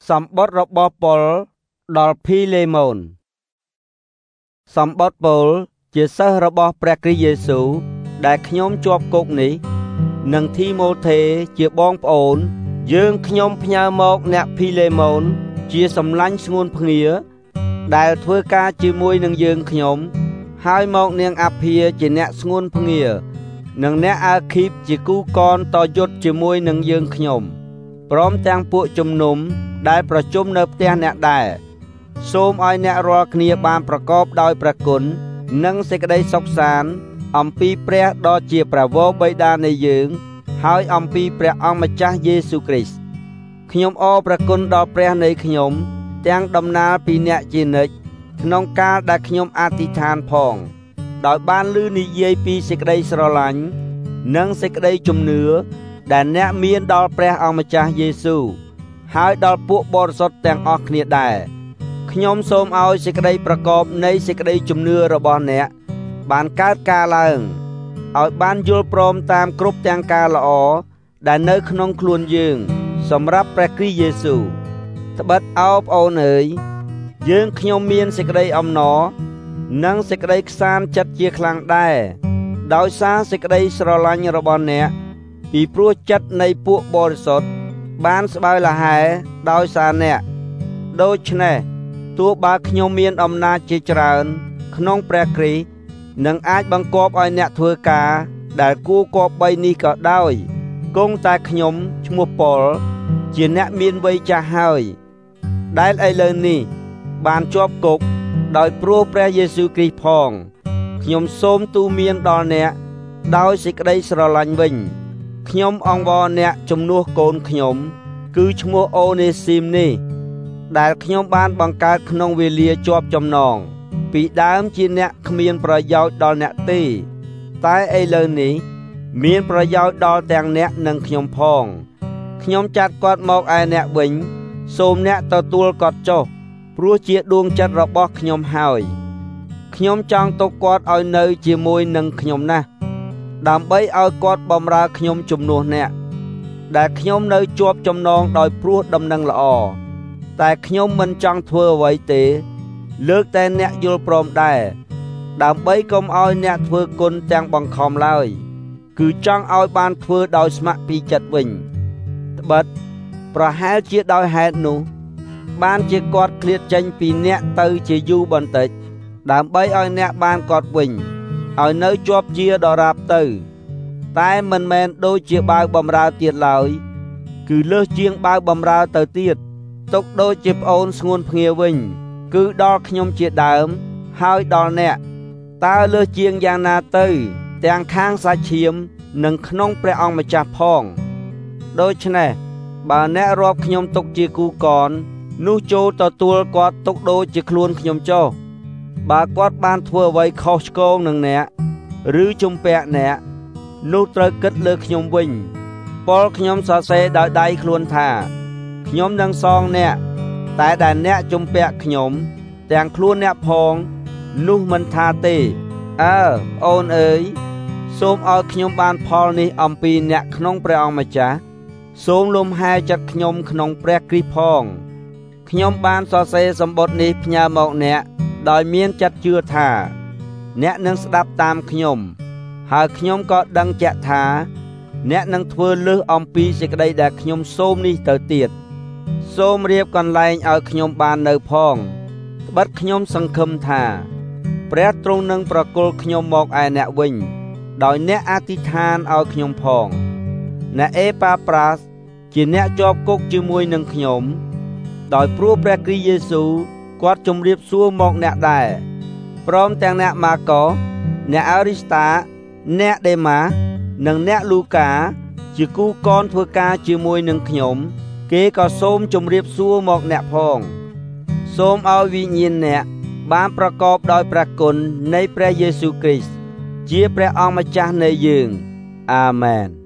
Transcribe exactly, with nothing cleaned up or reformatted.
សម្បត្តិរបស់ប៉ុលដល់ភីលេម៉ូនសម្បត្តិប៉ុលជាសិស្សរបស់ព្រះគ្រីស្ទយេស៊ូវដែលខ្ញុំជាប់គុកនេះនិងធីម៉ូថេជាបងប្អូនយើងខ្ញុំផ្ញើមកអ្នកភីលេម៉ូនជាសម្លាញ់ស្ងួនភ្ងាដែលធ្វើការជាមួយនឹងយើងខ្ញុំហើយមកនាងអាភាជាអ្នកស្ងួនភ្ងានិងអ្នកអាខីបជាគូកនតយុទ្ធជាមួយនឹងយើងខ្ញុំព្រមទាំងពួកជំនុំដែលប្រជុំនៅផ្ទះអ្នកដែរសូមឲ្យអ្នករាល់គ្នាបានប្រកបដោយព្រះគុណនិងសេចក្តីសុខសាន្តអំពីព្រះដ៏ជាព្រះវរបិតានៃយើងហើយអំពីព្រះអង្គម្ចាស់យេស៊ូវគ្រីស្ទខ្ញុំអរព្រះគុណដល់ព្រះនៃខ្ញុំទាំងដំណើរពីអ្នកជានិច្ចក្នុងកាលដែលខ្ញុំអធិដ្ឋានផងដោយបានឮនិយាយពីសេចក្តីស្រឡាញ់និងសេចក្តីជំនឿដែលអ្នកមានដល់ព្រះអង្គម្ចាស់យេស៊ូវហើយដល់ពួកបរិសុទ្ធទាំងអស់គ្នាដែរខ្ញុំសូមឲ្យសេចក្តីប្រកបនៃសេចក្តីជំនឿរបស់អ្នកបានកើតការឡើងឲ្យបានយល់ព្រមតាមគ្រប់ទាំងការល្អដែលនៅក្នុងខ្លួនយើងសម្រាប់ព្រះគ្រីស្ទយេស៊ូវត្បិតអោបអូនអើយយើងខ្ញុំមានសេចក្តីអំណរនិងសេចក្តីខ្សានចិត្តជាខ្លាំងដែរដោយសារសេចក្តីស្រឡាញ់របស់អ្នកពីព្រោះចិត្តនៃពួកបរិសុទ្ធបានស្បើយលហែដោយសារអ្នកដូច្នេះទោះបើខ្ញុំមានអំណាចជាច្រើនក្នុងព្រះគ្រីស្ទនឹងអាចបង្គាប់ឲ្យអ្នកធ្វើការដែលគួរគប្បីនេះក៏ដោយគង់តែខ្ញុំឈ្មោះប៉ុលជាអ្នកមានវ័យចាស់ហើយដែលឥឡូវនេះបានជាប់គុកដោយព្រោះព្រះយេស៊ូវគ្រីស្ទផងខ្ញុំសូមទូន្មានដល់អ្នកដោយសេចក្តីស្រឡាញ់វិញខ្ញុំអង្វរអ្នកជំនួសកូនខ្ញុំគឺឈ្មោះអូនេស៊ីមនេះដែលខ្ញុំបានបង្កើតក្នុងវេលាជាប់ចំណងពីដើមជាអ្នកគ្មានប្រយោជន៍ដល់អ្នកទេតែឥឡូវនេះមានប្រយោជន៍ដល់ទាំងអ្នកនិងខ្ញុំផងខ្ញុំចាត់គាត់មកឯអ្នកវិញសូមអ្នកទទួលគាត់ចុះព្រោះជាដួងចិត្តរបស់ខ្ញុំហើយខ្ញុំចង់ទុកគាត់ឲ្យនៅជាមួយនឹងខ្ញុំណាស់ដើម្បីឲ្យគាត់បម្រើខ្ញុំជំនួសអ្នកដែលខ្ញុំនៅជាប់ចំណងដោយព្រោះដំណឹងល្អតែខ្ញុំមិនចង់ធ្វើអ្វីទេលើកតែអ្នកយល់ព្រមដែរដើម្បីកុំឲ្យអ្នកធ្វើគុណទាំងបង្ខំឡើយគឺចង់ឲ្យបានធ្វើដោយស្ម័គ្រពីចិត្តវិញត្បិតប្រហែលជាដោយហេតុនោះបានជាគាត់ឃ្លាតចេញពីអ្នកទៅជាយូរបន្តិចដើម្បីឲ្យអ្នកបានគាត់វិញឲ្យនៅជាប់ជាដរាបទៅតែមិនមែនដូចជាបាវបម្រើទៀតឡើយគឺលើសជាងបាវបម្រើទៅទៀតទុកដូចជាប្អូនស្ងួនភ្ងាវិញគឺដល់ខ្ញុំជាដើមហើយដល់អ្នកតើលើសជាងយ៉ាងណាទៅទាំងខាងសាច់ឈាមនិងក្នុងព្រះអង្គម្ចាស់ផងដូច្នេះបើអ្នករាប់ខ្ញុំទុកជាគូកននោះចូលទទួលគាត់ទុកដូចជាខ្លួនខ្ញុំចុះបើគាត់បានធ្វើអ្វីខុសឆ្គងនឹងអ្នកឬជំពាក់អ្នកនោះត្រូវគិតលើខ្ញុំវិញពលខ្ញុំសរសេរដោយដៃខ្លួនថាខ្ញុំនឹងសងអ្នកតែដែលអ្នកជំពាក់ខ្ញុំទាំងខ្លួនអ្នកផងនោះមិនថាទេអើអូនអើយសូមឲ្យខ្ញុំបានផលនេះអំពីអ្នកក្នុងព្រះអង្គម្ចាស់សូមលំហែចិត្តខ្ញុំក្នុងព្រះគ្រីស្ទផងខ្ញុំបានសរសេរសម្បត្តិនេះផ្ញើមកអ្នកដោយមានចិត្តជឿថាអ្នកនឹងស្ដាប់តាមខ្ញុំហើយខ្ញុំក៏ដឹងជាក់ថាអ្នកនឹងធ្វើលើសអំពីសេចក្តីដែលខ្ញុំសូមនេះទៅទៀតសូមរៀបកន្លែងឲ្យខ្ញុំបាននៅផងត្បិតខ្ញុំសង្ឃឹមថាព្រះទ្រង់នឹងប្រគល់ខ្ញុំមកឯអ្នកវិញដោយអ្នកអធិដ្ឋានឲ្យខ្ញុំផងអ្នកអេប៉ាប្រាសជាអ្នកជាប់គុកជាមួយនឹងខ្ញុំដោយព្រោះព្រះគ្រីស្ទយេស៊ូវគាត់ជម្រាបសួរមកអ្នកដែរព្រមទាំងអ្នកម៉ាកុសអ្នកអរីស្តាអ្នកដេម៉ានិងអ្នកលូកាជាគូកនធ្វើការជាមួយនឹងខ្ញុំគេក៏សូមជម្រាបសួរមកអ្នកផងសូមឲ្យវិញ្ញាណអ្នកបានប្រកបដោយព្រះគុណនៃព្រះយេស៊ូវគ្រីស្ទជាព្រះអង្គម្ចាស់នៃយើងអាមែន